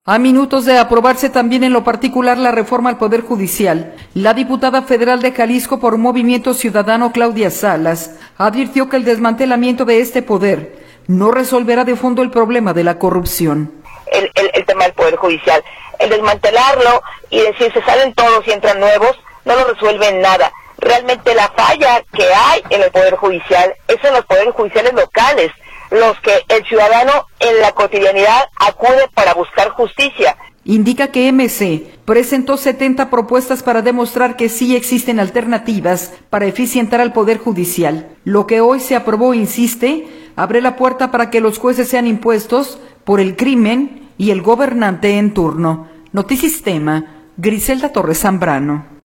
A minutos de aprobarse también en lo particular la reforma al Poder Judicial, la diputada federal de Jalisco por Movimiento Ciudadano, Claudia Salas, advirtió que el desmantelamiento de este poder no resolverá de fondo el problema de la corrupción. El tema del Poder Judicial, el desmantelarlo y decir se salen todos y entran nuevos, no lo resuelve en nada. Realmente la falla que hay en el Poder Judicial es en los poderes judiciales locales, los que el ciudadano en la cotidianidad acude para buscar justicia. Indica que MC presentó 70 propuestas para demostrar que sí existen alternativas para eficientar al Poder Judicial. Lo que hoy se aprobó, insiste, abre la puerta para que los jueces sean impuestos por el crimen y el gobernante en turno. Notisistema, Griselda Torres Zambrano.